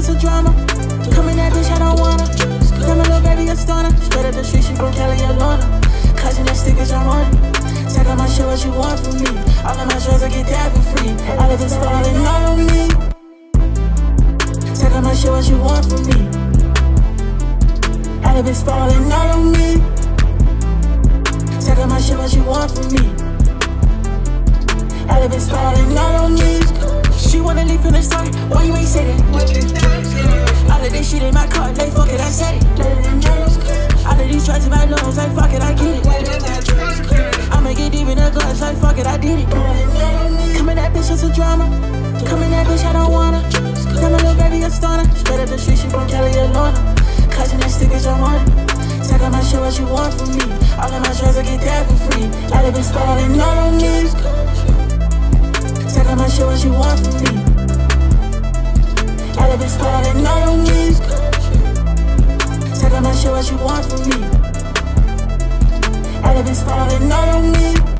it's a drama. Come in that bitch, I don't wanna. Tell my little baby a stunner. Straight up the street, she from Cali, Alona. Cousin that stickers, I'm on it. Check out my shit, what you want from me. All of my drugs, I get that for free. All of it's falling all on me. Check out my shit, what you want from me. All of it's falling all on me. Check out my shit, what you want from me. All of it's falling all on me. She wanna leave from the start, why you ain't say that? All of this shit in my car, like fuck it, I said it. All of these drugs in my lungs, like fuck it, I get it. I'ma get deep in the guts, like fuck it, I did it. Come in that bitch, it's a drama. Come in that bitch, I don't wanna. Tell my little baby a stunner. Straight up the street, she from Cali, Alona. Cousin that stickers, I'm on it. Check out my shit, what you want from me. All of my drugs, I get that for free. All of it's falling all on me. Check out my shit, what you want from me. All of it's falling all on me. Check out my shit, what you want from me. All of it's falling all on me.